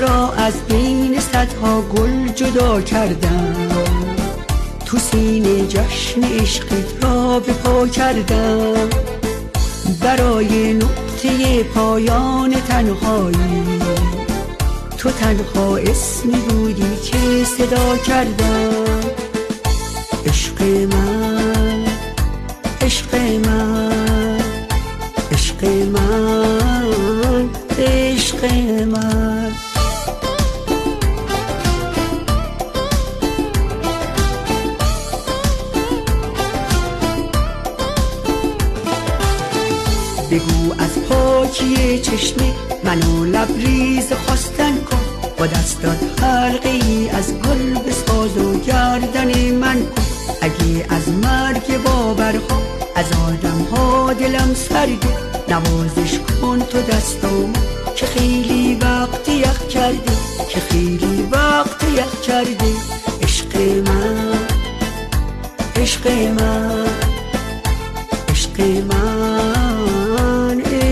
را از بین صدها گل جدا کردم، تو سینه جشن عشقت را به پا کردم. برای نقطه پایان تنهایی تو تنها اسمی بودی که صدا کردم. عشق من، عشق من، عشق من، عشق من. بگو از پاکی چشمه منو لبریز خواستن کن، با دستات حلقه ای از گل بساز و گردن من کن. اگه از مرگ باورها از آدم ها دلم سرده، نوازش کن تو دستام که خیلی وقت یخ کرده، که خیلی وقت یخ کرده. عشق من، عشق من، عشق من.